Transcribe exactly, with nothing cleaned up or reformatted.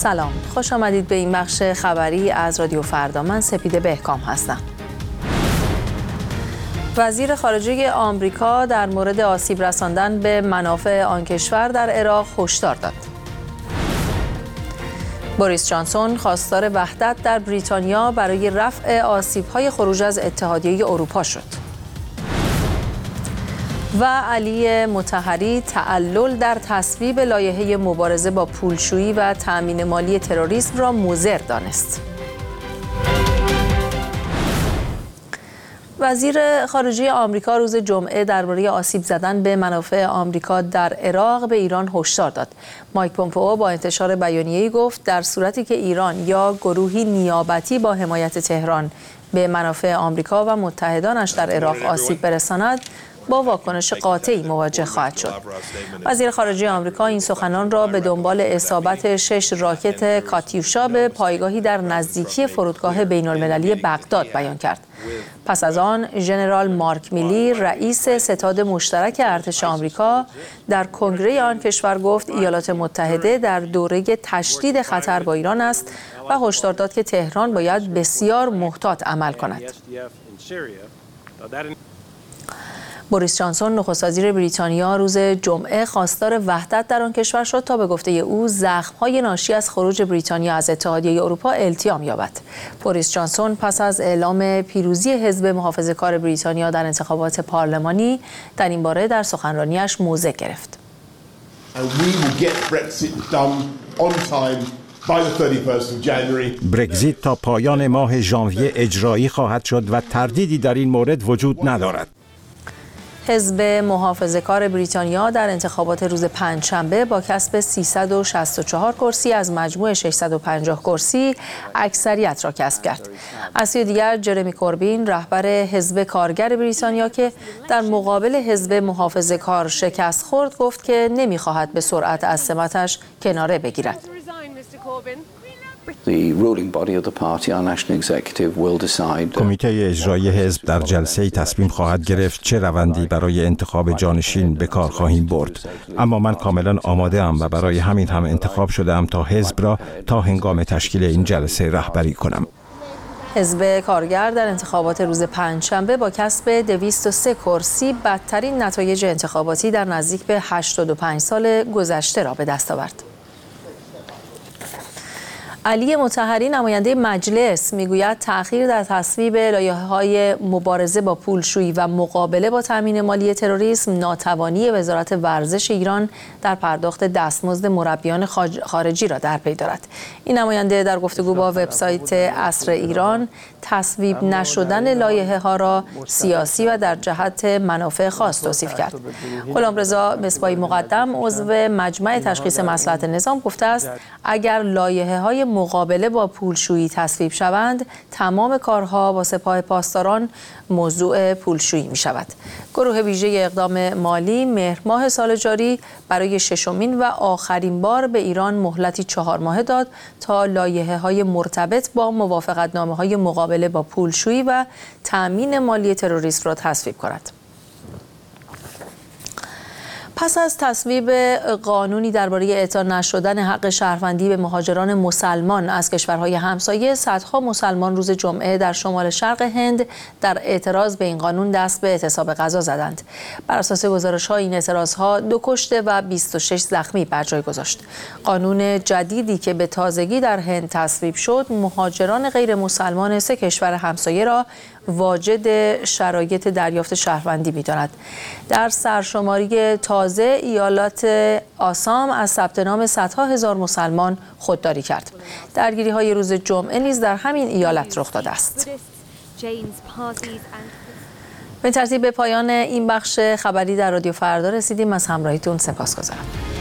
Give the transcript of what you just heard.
سلام، خوش آمدید به این بخش خبری از رادیو فردا. من سپیده بهکام هستم. وزیر خارجه آمریکا در مورد آسیب رساندن به منافع آن کشور در عراق هشدار داد. بوریس جانسون خواستار وحدت در بریتانیا برای رفع آسیب‌های خروج از اتحادیه اروپا شد. و علی مطهری تعلل در تصویب لایحه مبارزه با پولشویی و تأمین مالی تروریسم را مضر دانست. وزیر خارجه آمریکا روز جمعه درباره آسیب زدن به منافع آمریکا در عراق به ایران هشدار داد. مایک پومپئو با انتشار بیانیه‌ای گفت در صورتی که ایران یا گروهی نیابتی با حمایت تهران به منافع آمریکا و متحدانش در عراق آسیب برساند، با واکنش قاطعی مواجه خواهد شد. وزیر خارجه آمریکا این سخنان را به دنبال اصابت شش راکت کاتیوشا به پایگاهی در نزدیکی فرودگاه بین‌المللی بغداد بیان کرد. پس از آن ژنرال مارک میلی رئیس ستاد مشترک ارتش آمریکا در کنگره آن کشور گفت ایالات متحده در دوره تشدید خطر با ایران است و هشدار داد که تهران باید بسیار محتاط عمل کند. بوریس جانسون نخست وزیر بریتانیا روز جمعه خواستار وحدت در آن کشور شد تا به گفته او زخم‌های ناشی از خروج بریتانیا از اتحادیه اروپا التیام یابد. بوریس جانسون پس از اعلام پیروزی حزب محافظه‌کار بریتانیا در انتخابات پارلمانی در این باره در سخنرانیش موضع گرفت. برگزیت تا پایان ماه ژانویه اجرایی خواهد شد و تردیدی در این مورد وجود ندارد. حزب محافظه‌کار بریتانیا در انتخابات روز پنجشنبه با کسب سیصد و شصت و چهار کرسی از مجموع ششصد و پنجاه کرسی اکثریت را کسب کرد. از سوی دیگر جرمی کوربین رهبر حزب کارگر بریتانیا که در مقابل حزب محافظه‌کار شکست خورد گفت که نمی‌خواهد به سرعت از سمتش کناره بگیرد. کمیته اجرایی حزب در جلسه تصمیم خواهد گرفت چه روندی برای انتخاب جانشین به کار خواهیم برد. اما من کاملا آماده ام و برای همین هم انتخاب شدم تا حزب را تا هنگام تشکیل این جلسه رهبری کنم. حزب کارگر در انتخابات روز پنجشنبه با کسب دویست و سه کرسی بدترین نتایج انتخاباتی در نزدیک به هشتاد و پنج سال گذشته را به دست آورد. علی مطهری نماینده مجلس میگوید تأخیر در تصویب لایحه‌های مبارزه با پولشویی و مقابله با تامین مالی تروریسم ناتوانی وزارت ورزش ایران در پرداخت دستمزد مربیان خارجی را در پی دارد. این نماینده در گفتگو با وبسایت عصر ایران تصویب نشدن لایحه‌ها را سیاسی و در جهت منافع خاص توصیف کرد. غلامرضا مصباحی مقدم عضو مجمع تشخیص مصلحت نظام گفته است اگر لایحه‌های مقابله با پولشویی تصویب شوند تمام کارها با سپاه پاسداران موضوع پولشویی می شود. گروه ویژه اقدام مالی مهر ماه سال جاری برای ششمین و آخرین بار به ایران مهلتی چهار ماهه داد تا لایحه‌های مرتبط با موافقتنامه‌های مقابله با پولشویی و تأمین مالی تروریسم را تصویب کند. پس از تصویب قانونی درباره اعطا نشدن حق شهروندی به مهاجران مسلمان از کشورهای همسایه، صدها مسلمان روز جمعه در شمال شرق هند در اعتراض به این قانون دست به اعتصاب غذا زدند. بر اساس گزارش‌ها این اعتراض‌ها دو کشته و بیست و شش زخمی بر جای گذاشت. قانون جدیدی که به تازگی در هند تصویب شد، مهاجران غیر مسلمان سه کشور همسایه را واجد شرایط دریافت شهروندی می‌داند. در سرشماری تازه ایالات آسام از ثبت نام صدها هزار مسلمان خودداری کرد. درگیری‌های روز جمعه نیز در همین ایالت رخ داده است. به ترتیب به پایان این بخش خبری در رادیو فردا رسیدیم. از همراهیتون سپاسگزارم.